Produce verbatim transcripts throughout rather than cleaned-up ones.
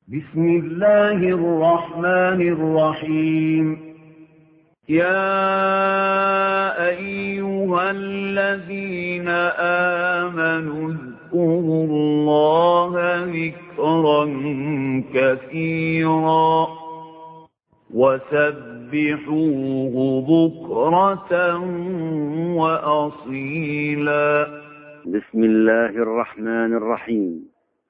بسم الله الرحمن الرحيم. يا أيها الذين آمنوا اذكروا الله ذكرا كثيرا وسبحوه بكرة وأصيلا. بسم الله الرحمن الرحيم.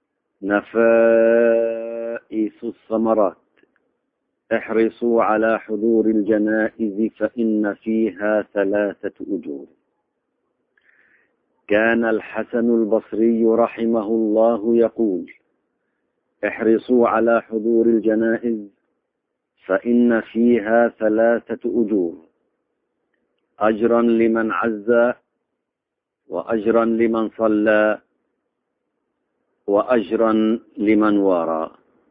نفائس الثمرات. احرصوا على حضور الجنائز فإن فيها ثلاثة أجور. كان الحسن البصري رحمه الله يقول: احرصوا على حضور الجنائز فإن فيها ثلاثة أجور: أجرا لمن عز، وأجرا لمن صلى، وأجرا لمن وارى.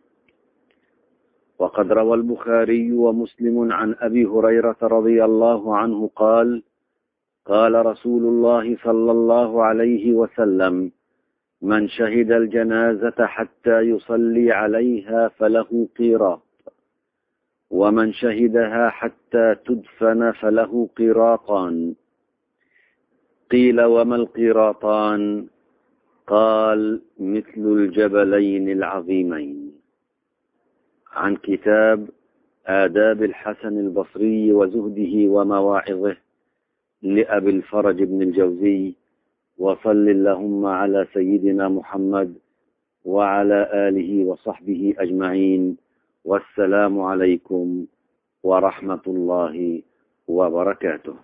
وقد روى البخاري ومسلم عن أبي هريرة رضي الله عنه قال: قال رسول الله صلى الله عليه وسلم: من شهد الجنازة حتى يصلي عليها فله قيراط، ومن شهدها حتى تدفن فله قيراطان. قيل: وما القيراطان؟ قال: مثل الجبلين العظيمين. عن كتاب آداب الحسن البصري وزهده ومواعظه لأبي الفرج بن الجوزي. وصل اللهم على سيدنا محمد وعلى آله وصحبه أجمعين. والسلام عليكم ورحمة الله وبركاته.